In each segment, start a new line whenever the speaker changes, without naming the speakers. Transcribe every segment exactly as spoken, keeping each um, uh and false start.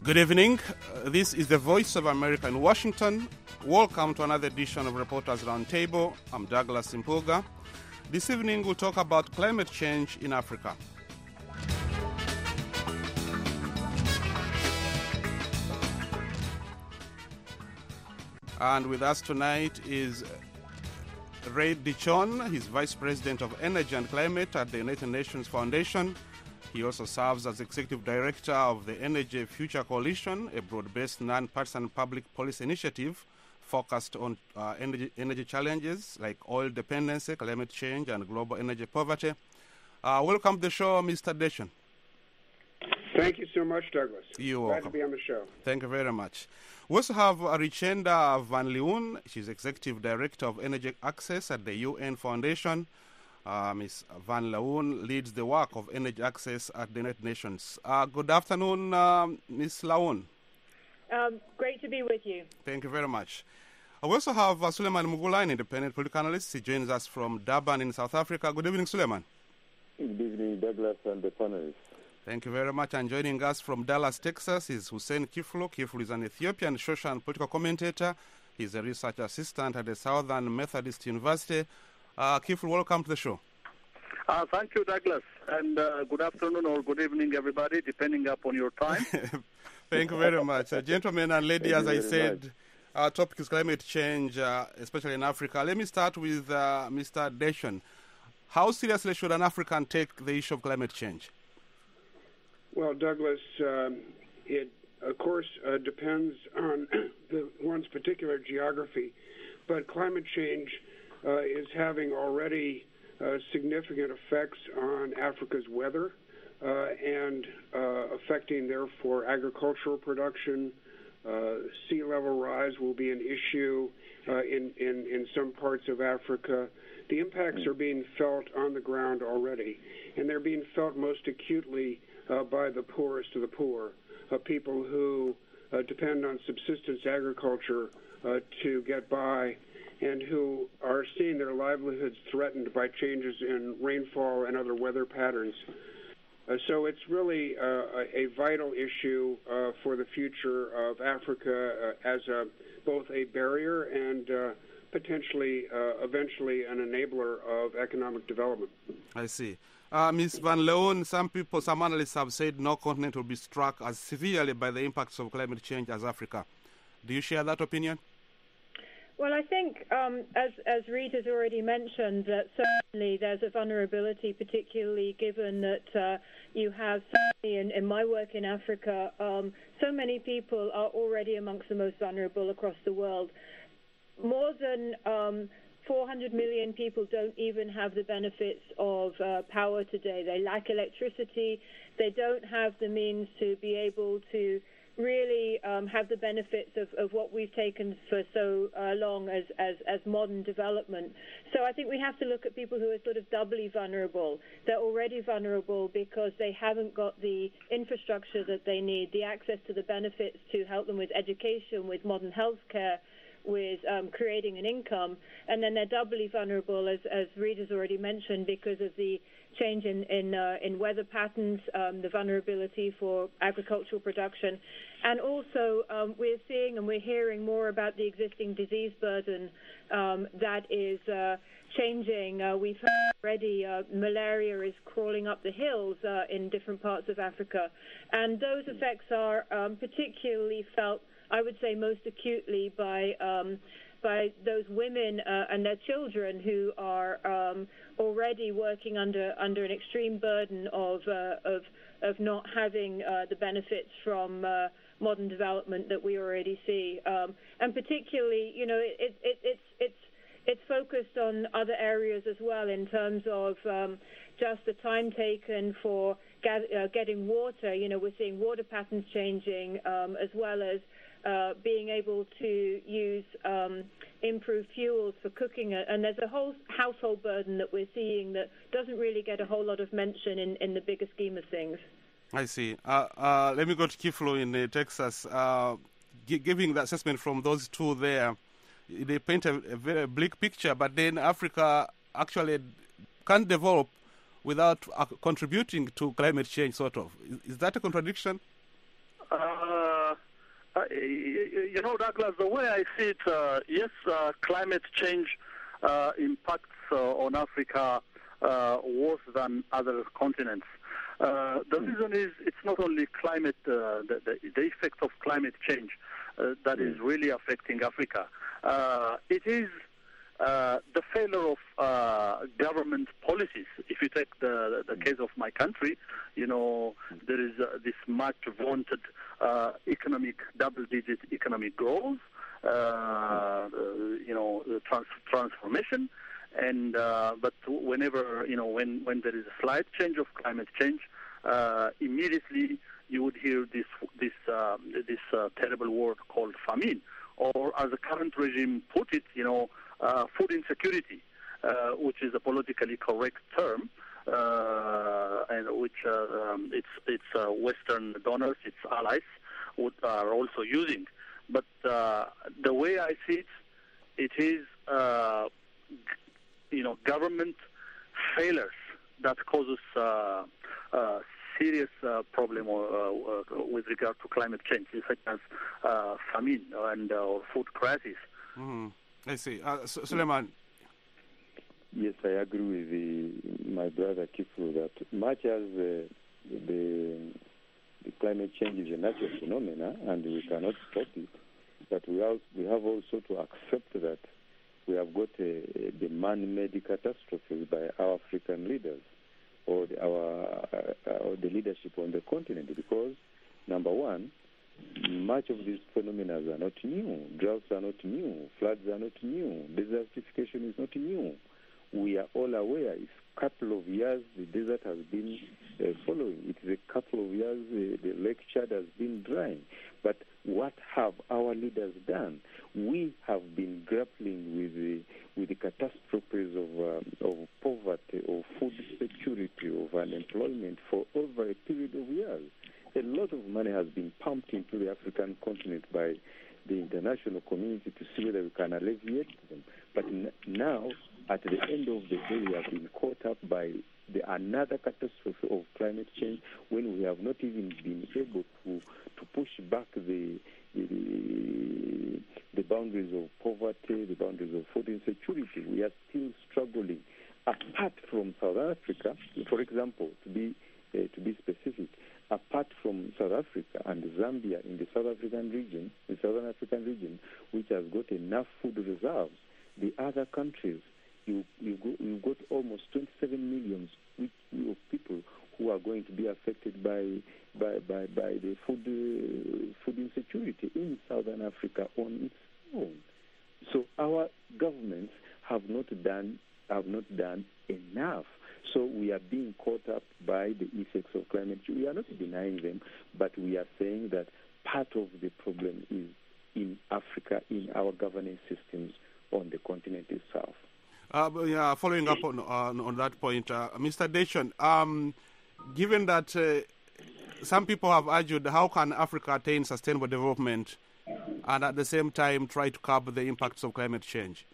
Good evening. Uh, this is the Voice of America in Washington. Welcome to another edition of Reporters Roundtable. I'm Douglas Impuga. This evening we'll talk about climate change in Africa. And with us tonight is Ray Dichon. He's Vice President of Energy and Climate at the United Nations Foundation. He also serves as Executive Director of the Energy Future Coalition, a broad-based non-partisan public policy initiative focused on uh, energy, energy challenges like oil dependency, climate change, and global energy poverty. Uh, welcome to the show, Mister Dichon.
Thank you so much, Douglas.
You're
Glad
welcome.
to be on the show.
Thank you very much. We also have uh, Richenda Van Leeuwen. She's Executive Director of Energy Access at the U N Foundation. Uh, Miz Van Leeuwen leads the work of energy access at the United Nations. Uh, good afternoon, uh, Miz Leeuwen.
Um, great to be with you.
Thank you very much. Uh, we also have uh, Suleiman Mugula, an independent political analyst. He joins us from Durban in South Africa. Good evening, Suleiman.
Good evening, Douglas and the panelists.
Thank you very much. And joining us from Dallas, Texas is Hussein Kiflu. Kiflu is an Ethiopian social and political commentator. He's a research assistant at the Southern Methodist University. Uh, Kiflu, welcome to the show.
Uh, thank you, Douglas, and uh, good afternoon or good evening, everybody, depending upon your time.
Thank you very much. Uh, gentlemen and ladies, as I said, much. Our topic is climate change, uh, especially in Africa. Let me start with uh, Mister Dichon. How seriously should an African take the issue of climate change?
Well, Douglas, um, it, of course, uh, depends on the, one's particular geography, but climate change uh, is having already uh, significant effects on Africa's weather uh, and uh, affecting, therefore, agricultural production. Uh, sea level rise will be an issue uh, in, in, in some parts of Africa. The impacts are being felt on the ground already, and they're being felt most acutely uh, by the poorest of the poor, uh, people who uh, depend on subsistence agriculture uh, to get by, and who are seeing their livelihoods threatened by changes in rainfall and other weather patterns. Uh, so it's really uh, a, a vital issue uh, for the future of Africa uh, as a, both a barrier and uh, potentially, uh, eventually, an enabler of economic development.
I see. Uh, Miz Van Leeuwen, some people, some analysts have said no continent will be struck as severely by the impacts of climate change as Africa. Do you share that opinion?
Well, I think, um, as, as Reid has already mentioned, that certainly there's a vulnerability, particularly given that uh, you have, certainly in, in my work in Africa, um, so many people are already amongst the most vulnerable across the world. More than um, four hundred million people don't even have the benefits of uh, power today. They lack electricity. They don't have the means to be able to really um, have the benefits of, of what we've taken for so uh, long as, as, as modern development. So I think we have to look at people who are sort of doubly vulnerable. They're already vulnerable because they haven't got the infrastructure that they need, the access to the benefits to help them with education, with modern health care, with um, creating an income, and then they're doubly vulnerable, as, as Reid has already mentioned, because of the change in in, uh, in weather patterns, um, the vulnerability for agricultural production, and also um, we're seeing and we're hearing more about the existing disease burden um, that is uh, changing. Uh, we've heard already uh, malaria is crawling up the hills uh, in different parts of Africa, and those effects are um, particularly felt, I would say, most acutely by um, by those women uh, and their children who are um, already working under under an extreme burden of uh, of of not having uh, the benefits from uh, modern development that we already see, um, and particularly, you know, it, it, it's it's it's focused on other areas as well in terms of um, just the time taken for get, uh, getting water. You know, we're seeing water patterns changing um, as well as Uh, being able to use um, improved fuels for cooking. And there's a whole household burden that we're seeing that doesn't really get a whole lot of mention in, in the bigger scheme of things.
I see. Uh, uh, let me go to Kiflu in uh, Texas. Uh, g- giving the assessment from those two there, they paint a, a very bleak picture, but then Africa actually can't develop without uh, contributing to climate change, sort of. Is, is that a contradiction?
Uh, Uh, you know, Douglas, the way I see it, uh, yes, uh, climate change uh, impacts uh, on Africa uh, worse than other continents. Uh, the mm. reason is it's not only climate, uh, the, the, the effect of climate change uh, that mm. is really affecting Africa. Uh, it is uh, the failure of uh, government policies. If you take the, the case of my country, you know, there is uh, this much vaunted uh, economic, double-digit economic growth, uh, uh, you know, trans- transformation. And uh, but whenever you know when, when there is a slight change of climate change, uh, immediately you would hear this this uh, this uh, terrible word called famine, or as the current regime put it, you know, uh, food insecurity, uh, which is a politically correct term, uh, and which uh, um, it's it's uh, Western donors, its allies, would, are also using. But uh, the way I see it, it is. Uh, you know, government failures that causes uh, uh, serious uh, problem or, uh, uh, with regard to climate change, such as uh, famine and uh, food crisis.
Mm-hmm. I see. Uh, Suleiman.
Yes, I agree with the, my brother Kifu that much as uh, the, the climate change is a natural phenomenon and we cannot stop it, but we, have, we have also to accept that we have got a, a, the man-made catastrophes by our African leaders or the, our uh, or the leadership on the continent because, number one, much of these phenomena are not new. Droughts are not new. Floods are not new. Desertification is not new. We are all aware it's a couple of years the desert has been uh, following. It's a couple of years uh, the Lake Chad has been drying. But what have our leaders done? We have been grappling with the, with the catastrophes of, um, of poverty, of food security, of unemployment for over a period of years. A lot of money has been pumped into the African continent by the international community to see whether we can alleviate them. But n- now, at the end of the day, we have been caught up by the another catastrophe of climate change when we have not even been able to, to push back the, the the boundaries of poverty, the boundaries of food insecurity. We are still struggling. Apart from South Africa, for example, to be uh, to be specific, apart from South Africa and Zambia in the South African region, the Southern African region, which has got enough food reserves, the other countries, you you go, you've got almost twenty-seven million of people who are going to be affected by by by, by the food uh, food insecurity in Southern Africa on its own. So our governments have not done have not done enough. So we are being caught up by the effects of climate change. We are not denying them, but we are saying that part of the problem is in Africa, in our governance systems on the continent itself.
Uh, yeah, following up on on, on that point, uh, Mister Deshon, um, given that uh, some people have argued, how can Africa attain sustainable development and at the same time try to curb the impacts of climate change?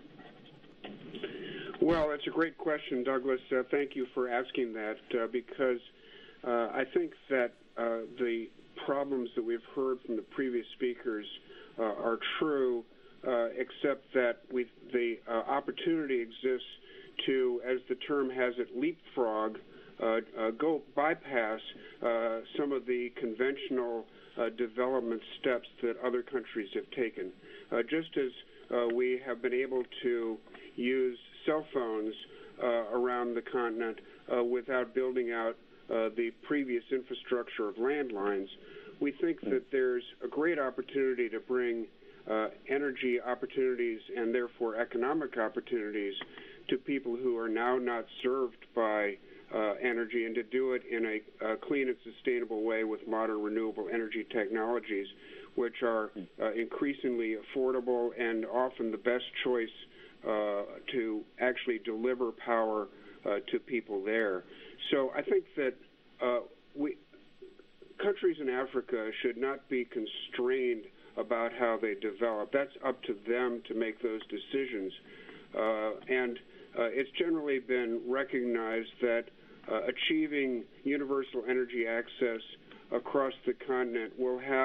Well, it's a great question, Douglas. Uh, thank you for asking that uh, because uh, I think that uh, the problems that we've heard from the previous speakers uh, are true. Uh, except that we, the uh, opportunity exists to, as the term has it, leapfrog, uh, uh, go bypass uh, some of the conventional uh, development steps that other countries have taken. Uh, just as uh, we have been able to use cell phones uh, around the continent uh, without building out uh, the previous infrastructure of landlines, we think that there's a great opportunity to bring Uh, energy opportunities and therefore economic opportunities to people who are now not served by uh, energy, and to do it in a, a clean and sustainable way with modern renewable energy technologies, which are uh, increasingly affordable and often the best choice uh, to actually deliver power uh, to people there. So I think that uh, we countries in Africa should not be constrained about how they develop. That's up to them to make those decisions. Uh, and uh, it's generally been recognized that uh, achieving universal energy access across the continent will have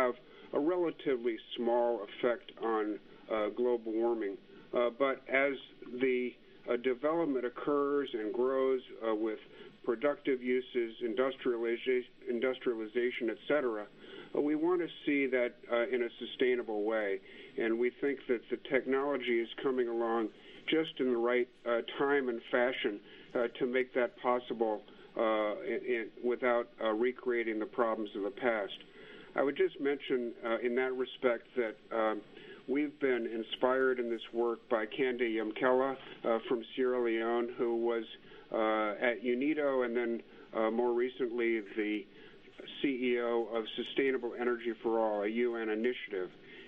a relatively small effect on uh, global warming. Uh, but as the uh, development occurs and grows uh, with productive uses, industrialization, industrialization et cetera, uh, we want to see that uh, in a sustainable way. And we think that the technology is coming along just in the right uh, time and fashion uh, to make that possible uh, in, in, without uh, recreating the problems of the past. I would just mention uh, in that respect that um, we've been inspired in this work by Kande Yamkela uh, from Sierra Leone, who was uh, at UNIDO and then uh, more recently the C E O of Sustainable Energy for All, a U N initiative.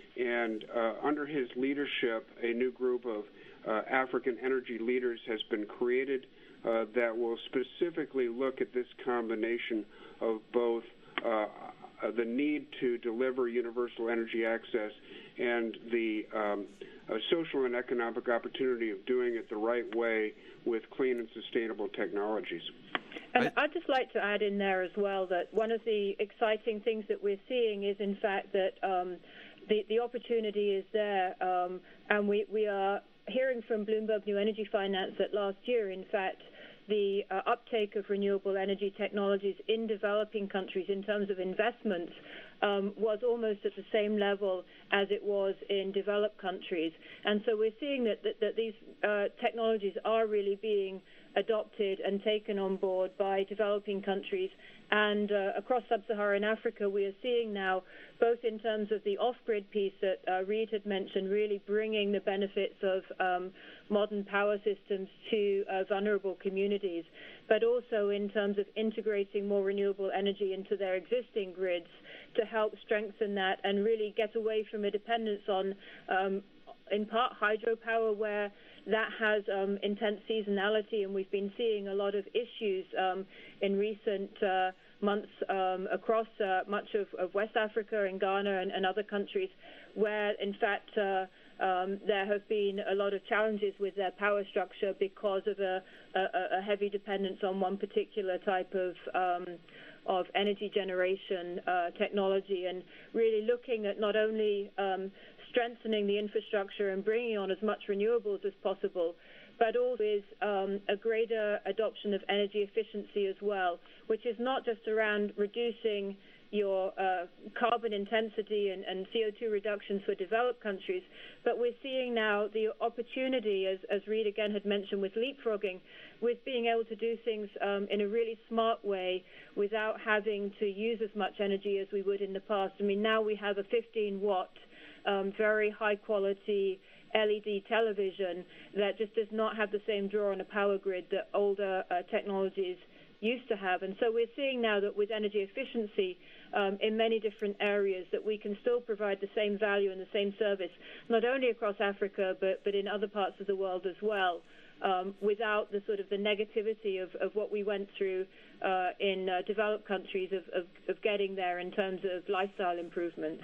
And uh, under his leadership, a new group of uh, African energy leaders has been created uh, that will specifically look at this combination of both uh, the need to deliver universal energy access and the um, uh, social and economic opportunity of doing it the right way with clean and sustainable technologies.
And I'd just like to add in there as well that one of the exciting things that we're seeing is, in fact, that um, the, the opportunity is there, um, and we, we are hearing from Bloomberg New Energy Finance that last year, in fact, the uh, uptake of renewable energy technologies in developing countries in terms of investments um, was almost at the same level as it was in developed countries. And so we're seeing that, that, that these uh, technologies are really being adopted and taken on board by developing countries. And uh, across sub-Saharan Africa, we are seeing now, both in terms of the off-grid piece that uh, Reid had mentioned, really bringing the benefits of um, modern power systems to uh, vulnerable communities, but also in terms of integrating more renewable energy into their existing grids to help strengthen that and really get away from a dependence on, um, in part, hydropower, where that has um, intense seasonality, and we've been seeing a lot of issues um, in recent uh, months um, across uh, much of, of West Africa and Ghana and, and other countries where, in fact, uh, um, there have been a lot of challenges with their power structure because of a, a, a heavy dependence on one particular type of um, of energy generation uh, technology, and really looking at not only um, strengthening the infrastructure and bringing on as much renewables as possible, but also is um, a greater adoption of energy efficiency as well, which is not just around reducing your uh, carbon intensity and, and C O two reductions for developed countries, but we're seeing now the opportunity, as, as Reid again had mentioned, with leapfrogging, with being able to do things um, in a really smart way without having to use as much energy as we would in the past. I mean, now we have a fifteen watt, um, very high quality L E D television that just does not have the same draw on a power grid that older uh, technologies used to have. And so we're seeing now that with energy efficiency um, in many different areas that we can still provide the same value and the same service, not only across Africa, but, but in other parts of the world as well, um, without the sort of the negativity of, of what we went through uh, in uh, developed countries of, of, of getting there in terms of lifestyle improvements.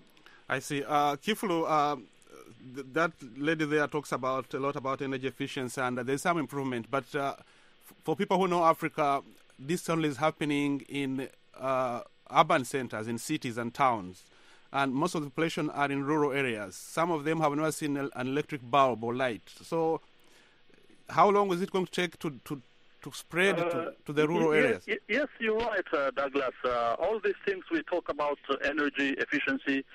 I see. Uh, Kiflu, uh, th- that lady there talks about a lot about energy efficiency, and uh, there's some improvement, but uh, for people who know Africa, this only is happening in uh, urban centers, in cities and towns. And most of the population are in rural areas. Some of them have never seen an electric bulb or light. So how long is it going to take to, to, to spread uh, to, to the rural
yes,
areas?
Yes, you're right, uh, Douglas. Uh, all these things we talk about, uh, energy efficiency,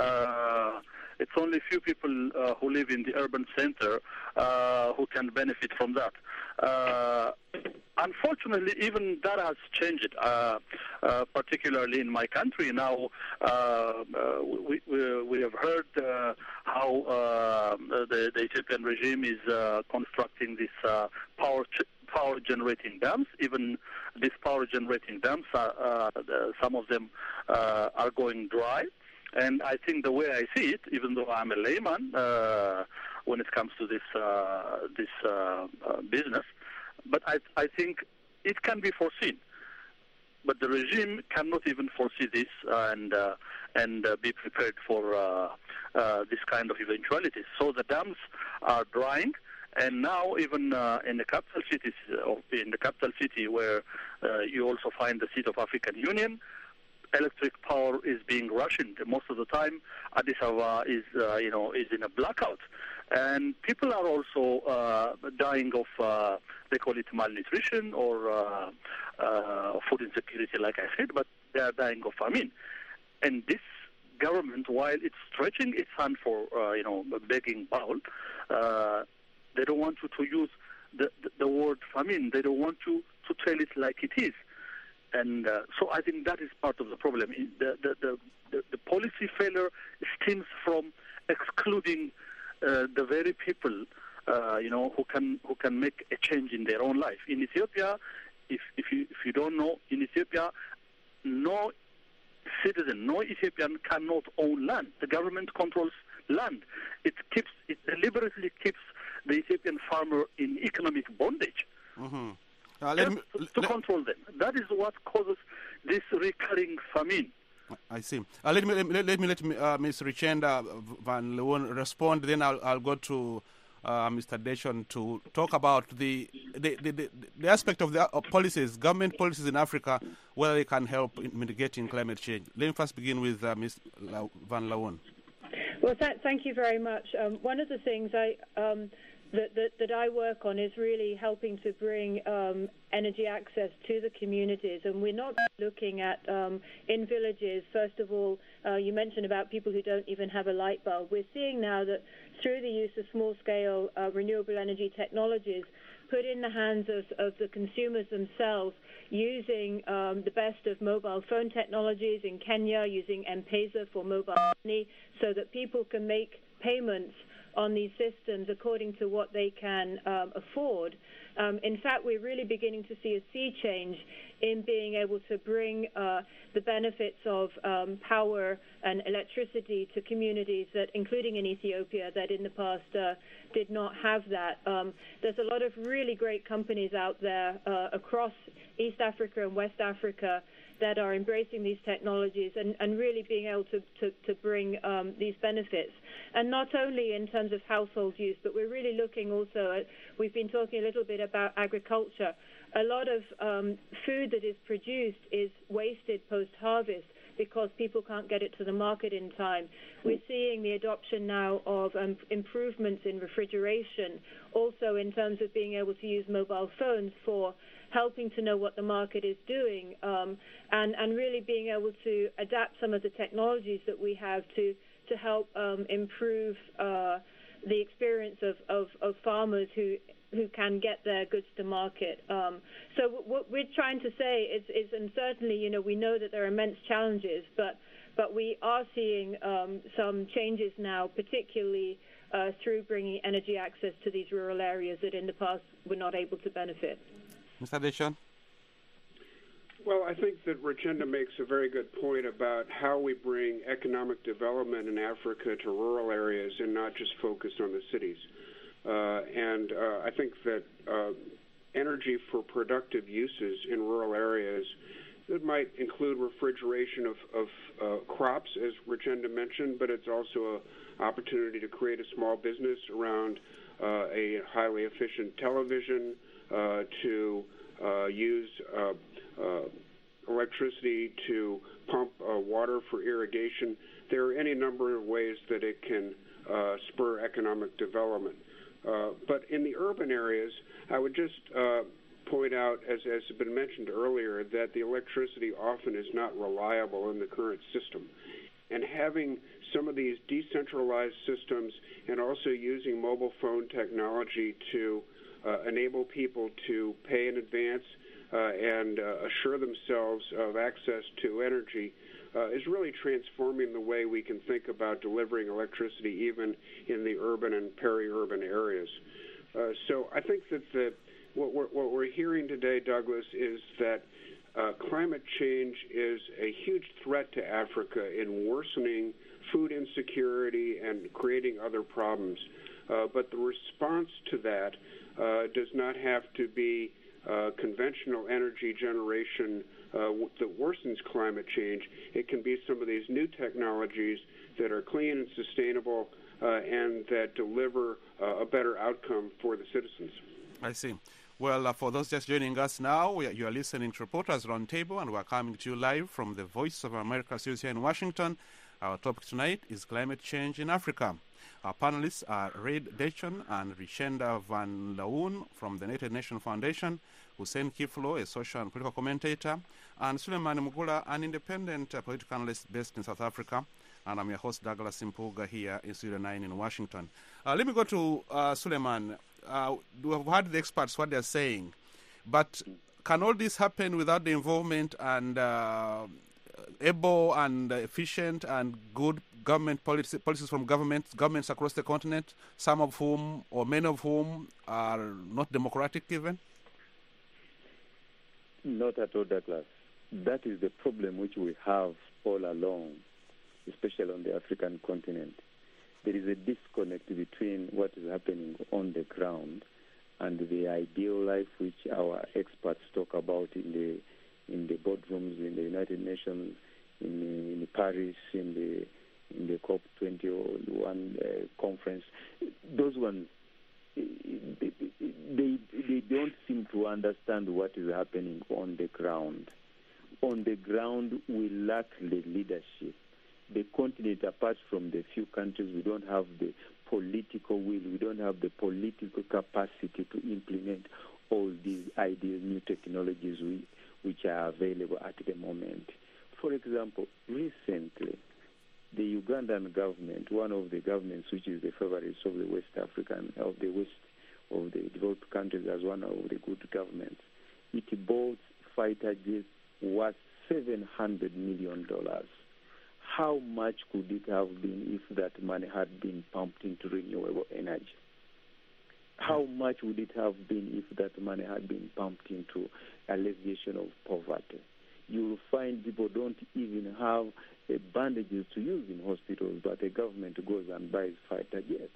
uh, it's only few people uh, who live in the urban center uh, who can benefit from that. Uh, unfortunately, even that has changed, uh, uh, particularly in my country. Now, uh, uh, we, we, we have heard uh, how uh, the, the Ethiopian regime is uh, constructing these uh, power ch- power generating dams. Even these power generating dams, are, uh, the, some of them uh, are going dry. And I think the way I see it, even though I'm a layman uh, when it comes to this uh, this uh, uh, business, but I, I think it can be foreseen. But the regime cannot even foresee this and uh, and uh, be prepared for uh, uh, this kind of eventualities. So the dams are drying, and now even uh, in the capital cities, uh, in the capital city where uh, you also find the seat of African Union, electric power is being rationed. Most of the time, Addis Ababa is, uh, you know, is in a blackout. And people are also uh, dying of, uh, they call it malnutrition or uh, uh, food insecurity, like I said, but they are dying of famine. And this government, while it's stretching its hand for, uh, you know, begging bowl, uh, they don't want to, to use the, the, the word famine. They don't want to, to tell it like it is. And uh, so I think that is part of the problem. The, the, the, the, the policy failure stems from excluding uh, the very people, uh, you know, who can who can make a change in their own life. In Ethiopia, if if you if you don't know, in Ethiopia, no citizen, no Ethiopian cannot own land. The government controls land. It keeps it deliberately keeps the Ethiopian farmer in economic bondage.
Mm-hmm. Uh, let me,
to, to
let,
control them. That is what causes this recurring famine.
I see. Uh, let me let me let me let me, uh, Miz Richenda Van Leeuwen respond. Then I'll I'll go to uh, Mister Dechon to talk about the the, the, the, the aspect of the uh, policies, government policies in Africa, whether they can help in mitigating climate change. Let me first begin with uh, Miz Van Leeuwen.
Well, th- thank you very much. Um, one of the things I um, that, that that I work on is really helping to bring um, energy access to the communities, and we're not looking at um, in villages. First of all, uh, you mentioned about people who don't even have a light bulb. We're seeing now that through the use of small-scale uh, renewable energy technologies put in the hands of, of the consumers themselves, using um, the best of mobile phone technologies in Kenya, using M-Pesa for mobile money, so that people can make payments on these systems according to what they can um, afford. Um, in fact, we're really beginning to see a sea change in being able to bring uh, the benefits of um, power and electricity to communities that, including in Ethiopia, that in the past uh, did not have that. Um, there's a lot of really great companies out there uh, across East Africa and West Africa that are embracing these technologies and, and really being able to, to, to bring um, these benefits. And not only in terms of household use, but we're really looking also at, we've been talking a little bit about agriculture. A lot of um, food that is produced is wasted post-harvest because people can't get it to the market in time. We're seeing the adoption now of um, improvements in refrigeration, also in terms of being able to use mobile phones for helping to know what the market is doing, um, and, and really being able to adapt some of the technologies that we have to, to help um, improve uh, the experience of, of, of farmers who who can get their goods to market. Um, so what we're trying to say is, is, and certainly, you know, we know that there are immense challenges, but but we are seeing um, some changes now, particularly uh, through bringing energy access to these rural areas that in the past were not able to benefit.
Mister Dechon?
Well, I think that Richenda makes a very good point about how we bring economic development in Africa to rural areas and not just focus on the cities. Uh, and uh, I think that uh, energy for productive uses in rural areas that might include refrigeration of, of uh, crops, as Richenda mentioned, but it's also an opportunity to create a small business around uh, a highly efficient television, uh, to uh, use uh, uh, electricity to pump uh, water for irrigation. There are any number of ways that it can uh, spur economic development. Uh, but in the urban areas, I would just uh, point out, as, as has been mentioned earlier, that the electricity often is not reliable in the current system. And having some of these decentralized systems and also using mobile phone technology to uh, enable people to pay in advance uh, and uh, assure themselves of access to energy Uh, is really transforming the way we can think about delivering electricity even in the urban and peri-urban areas. Uh, so I think that the, what, we're, what we're hearing today, Douglas, is that uh, climate change is a huge threat to Africa in worsening food insecurity and creating other problems. Uh, but the response to that uh, does not have to be uh, conventional energy generation Uh, that worsens climate change. It can be some of these new technologies that are clean and sustainable uh, and that deliver uh, a better outcome for the citizens.
I see. Well, uh, for those just joining us now, we are, you are listening to Reporters Roundtable, and we're coming to you live from the Voice of America studios here in Washington. Our topic tonight is climate change in Africa. Our panelists are Reid Dechon and Richenda Van Leeuwen from the United Nations Foundation, Hussein Kiflo, a social and political commentator, and Suleiman Mugula, an independent uh, political analyst based in South Africa. And I'm your host, Douglas Impuga, here in Studio nine in Washington. Uh, let me go to uh, Suleiman. Uh, we've heard the experts, what they're saying. But can all this happen without the involvement and uh, able and efficient and good government policy, policies from governments, governments across the continent, some of whom or many of whom are not democratic even?
Not at all, Douglas. That is the problem which we have all along, especially on the African continent. There is a disconnect between what is happening on the ground and the ideal life which our experts talk about in the in the boardrooms, in the United Nations, in, in Paris, in the in the COP twenty-one uh, conference. Those ones, they, they they don't seem to understand what is happening on the ground. On the ground, we lack the leadership. The continent, apart from the few countries, we don't have the political will, we don't have the political capacity to implement all these ideal new technologies we, which are available at the moment. For example, recently, the Ugandan government, one of the governments which is the favorites of the West African, of the West, of the developed countries as one of the good governments, it bought fighter jets worth seven hundred million dollars. How much could it have been if that money had been pumped into renewable energy? How much would it have been if that money had been pumped into alleviation of poverty? You will find people don't even have uh, bandages to use in hospitals, but the government goes and buys fighter jets.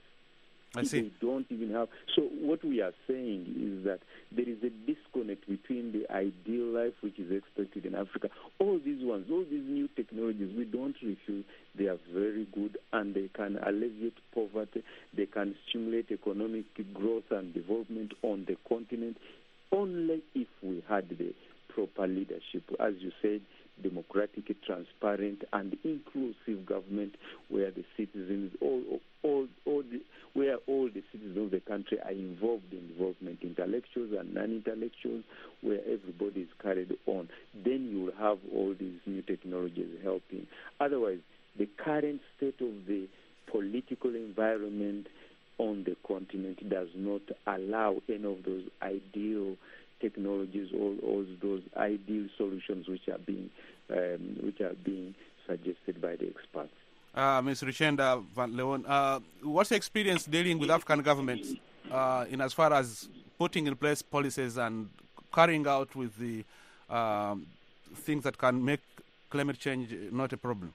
I see.
They don't even have. So what we are saying is that there is a disconnect between the ideal life which is expected in Africa. All these ones, all these new technologies, we don't refuse. They are very good and they can alleviate poverty. They can stimulate economic growth and development on the continent only if we had the proper leadership. As you said, democratic, transparent, and inclusive government where the citizens, all, all, all the, where all the citizens of the country are involved in development, intellectuals and non-intellectuals, where everybody is carried on. Then you will have all these new technologies helping. Otherwise, the current state of the political environment on the continent does not allow any of those ideal technologies, all, all those ideal solutions which are being um, which are being suggested by the experts.
Uh, Miz Richenda Van Leeuwen, uh, what's your experience dealing with African governments uh, in as far as putting in place policies and carrying out with the um, things that can make climate change not a problem?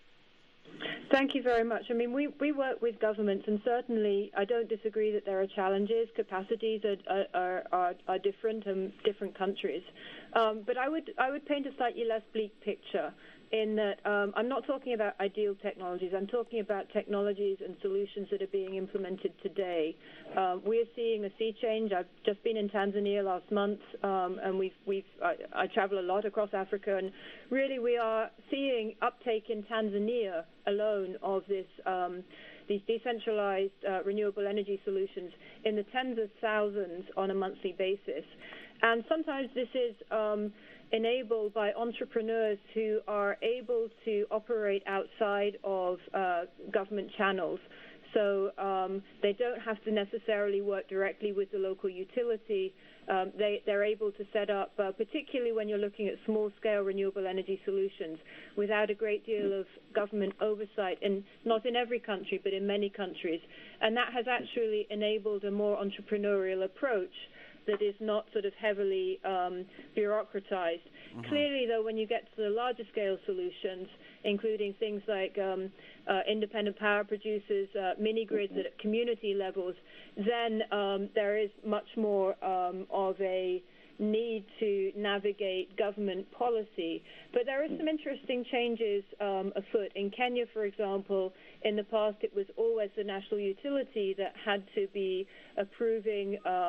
Thank you very much. I mean, we, we work with governments, and certainly I don't disagree that there are challenges. Capacities are are, are, are different in different countries. Um, but I would I would paint a slightly less bleak picture in that um, I'm not talking about ideal technologies. I'm talking about technologies and solutions that are being implemented today. Um, we are seeing a sea change. I've just been in Tanzania last month, um, and we've we've I, I travel a lot across Africa, and really we are seeing uptake in Tanzania alone of this um, these decentralized uh, renewable energy solutions in the tens of thousands on a monthly basis. And sometimes this is um, enabled by entrepreneurs who are able to operate outside of uh, government channels. So um, they don't have to necessarily work directly with the local utility. Um, they, they're able to set up, uh, particularly when you're looking at small-scale renewable energy solutions, without a great deal of government oversight, and not in every country, but in many countries. And that has actually enabled a more entrepreneurial approach that is not sort of heavily um, bureaucratized. Mm-hmm. Clearly, though, when you get to the larger scale solutions, including things like um, uh, independent power producers, uh, mini-grids at community levels, then um, there is much more um, of a need to navigate government policy. But there are some interesting changes um, afoot. In Kenya, for example, in the past it was always the national utility that had to be approving um,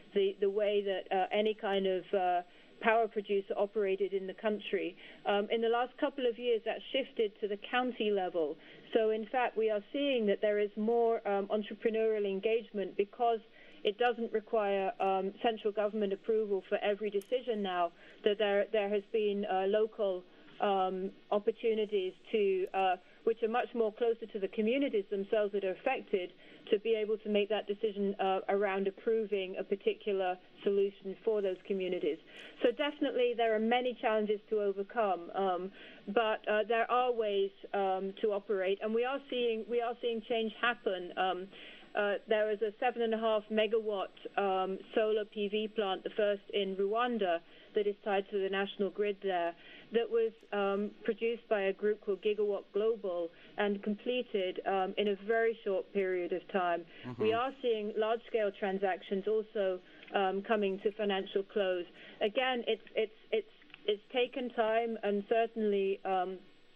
the, the way that uh, any kind of uh, power producer operated in the country. Um, in the last couple of years, that shifted to the county level. So, in fact, we are seeing that there is more um, entrepreneurial engagement because it doesn't require um, central government approval for every decision now, that there, there has been uh, local um, opportunities to, uh, which are much more closer to the communities themselves that are affected, to be able to make that decision uh, around approving a particular solution for those communities. So definitely there are many challenges to overcome, um, but uh, there are ways um, to operate, and we are seeing we are seeing change happen. Um, uh, there was a seven and a half megawatt um, solar P V plant, the first in Rwanda, that is tied to the national grid there, that was um, produced by a group called Gigawatt Global and completed um, in a very short period of time. Mm-hmm. We are seeing large-scale transactions also um, coming to financial close. Again, it's it's it's it's taken time, and certainly um,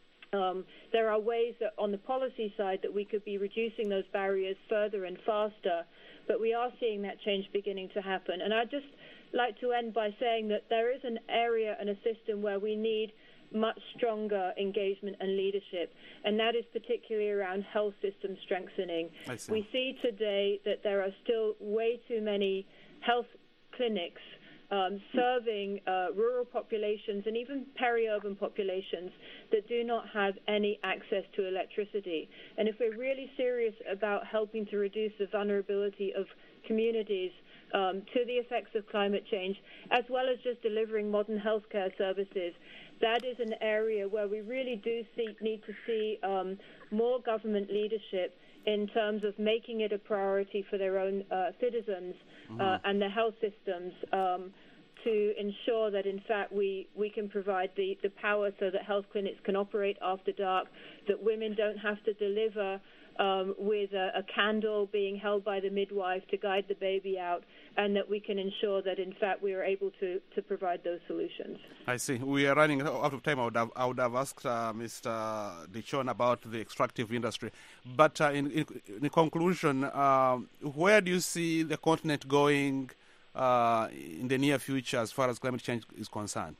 um, there are ways that on the policy side that we could be reducing those barriers further and faster. But we are seeing that change beginning to happen. And I just like to end by saying that there is an area and a system where we need much stronger engagement and leadership, and that is particularly around health system strengthening.
I see.
We see today that there are still way too many health clinics um, serving uh, rural populations and even peri-urban populations that do not have any access to electricity. And if we're really serious about helping to reduce the vulnerability of communities Um, to the effects of climate change, as well as just delivering modern healthcare services, that is an area where we really do see, need to see um, more government leadership in terms of making it a priority for their own uh, citizens mm-hmm. uh, and their health systems um, to ensure that, in fact, we, we can provide the, the power so that health clinics can operate after dark, that women don't have to deliver Um, with a, a candle being held by the midwife to guide the baby out, and that we can ensure that, in fact, we are able to, to provide those solutions.
I see. We are running out of time. I would have, I would have asked uh, Mister Dichon about the extractive industry. But uh, in, in, in conclusion, uh, where do you see the continent going uh, in the near future as far as climate change is concerned?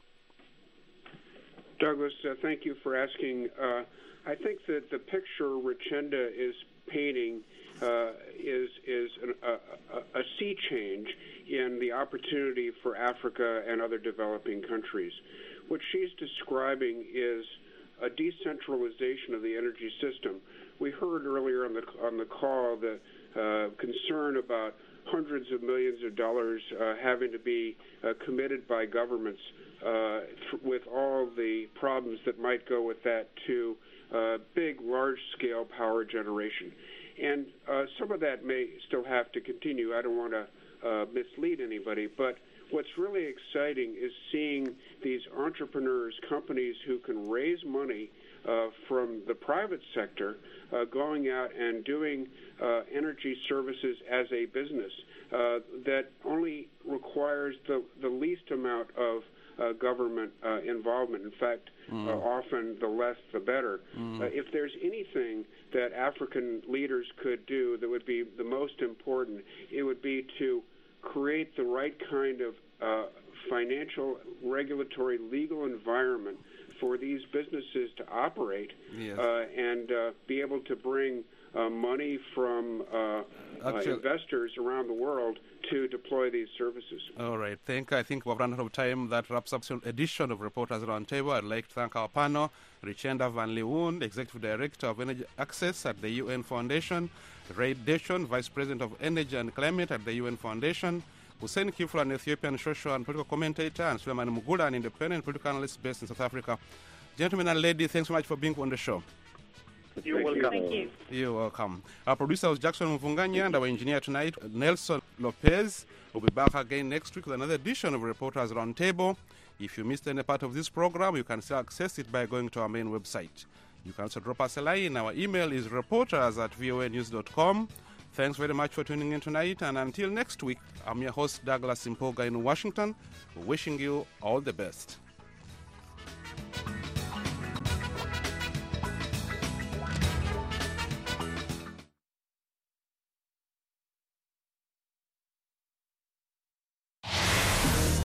Douglas, uh, thank you for asking. Uh, I think that the picture Richenda is painting uh, is is an, a, a sea change in the opportunity for Africa and other developing countries. What she's describing is a decentralization of the energy system. We heard earlier on the on the call the uh, concern about hundreds of millions of dollars uh, having to be uh, committed by governments uh, th- with all the problems that might go with that to Uh, big, large-scale power generation. And uh, some of that may still have to continue. I don't want to uh, mislead anybody, but what's really exciting is seeing these entrepreneurs, companies who can raise money uh, from the private sector uh, going out and doing uh, energy services as a business uh, that only requires the, the least amount of Uh, government uh, involvement. In fact, mm. uh, often the less the better. Mm. Uh, if there's anything that African leaders could do that would be the most important, it would be to create the right kind of uh, financial, regulatory, legal environment for these businesses to operate yes. uh, and uh, be able to bring uh, money from uh, uh, investors around the world to deploy these services.
All right. Thank, I think we've run out of time. That wraps up this edition of Reporters Roundtable. I'd like to thank our panel, Richenda Van Leeuwen, Executive Director of Energy Access at the U N Foundation, Ray Dichon, Vice President of Energy and Climate at the U N Foundation, Hussein Kiflu, an Ethiopian social and political commentator, and Suleiman Mugula, an independent political analyst based in South Africa. Gentlemen and ladies, thanks so much for being on the show.
You're welcome.
Thank you.
You're welcome. Our producer was Jackson Mfunganya, and our engineer tonight, Nelson Lopez. We'll be back again next week with another edition of Reporters Roundtable. If you missed any part of this program, you can still access it by going to our main website. You can also drop us a line. Our email is reporters at voa news dot com. Thanks very much for tuning in tonight, and until next week, I'm your host, Douglas Impoga in Washington, wishing you all the best.